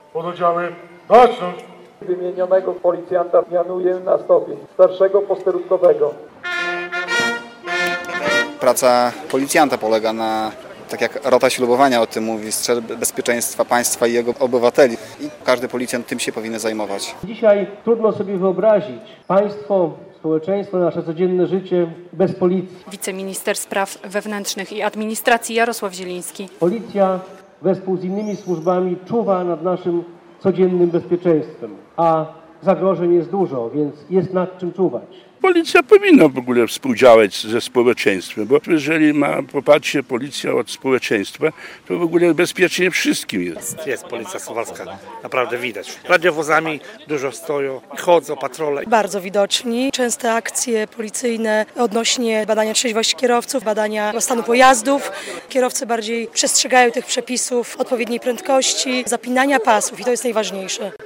Pododdziały baczność. Wymienionego policjanta mianuję na stopień starszego posterunkowego. Praca policjanta polega na, tak jak rota ślubowania o tym mówi, strzelb bezpieczeństwa państwa i jego obywateli. I każdy policjant tym się powinien zajmować. Dzisiaj trudno sobie wyobrazić państwo, społeczeństwo, nasze codzienne życie bez policji. Wiceminister Spraw Wewnętrznych i Administracji Jarosław Zieliński. Policja wespół z innymi służbami czuwa nad naszym codziennym bezpieczeństwem, a zagrożeń jest dużo, więc jest nad czym czuwać. Policja powinna w ogóle współdziałać ze społeczeństwem, bo jeżeli ma poparcie policja od społeczeństwa, to w ogóle bezpiecznie wszystkim jest. Jest Policja Suwalska, naprawdę widać. Radiowozami dużo stoją, chodzą patrole. Bardzo widoczni. Częste akcje policyjne odnośnie badania trzeźwości kierowców, badania stanu pojazdów. Kierowcy bardziej przestrzegają tych przepisów, odpowiedniej prędkości, zapinania pasów i to jest najważniejsze.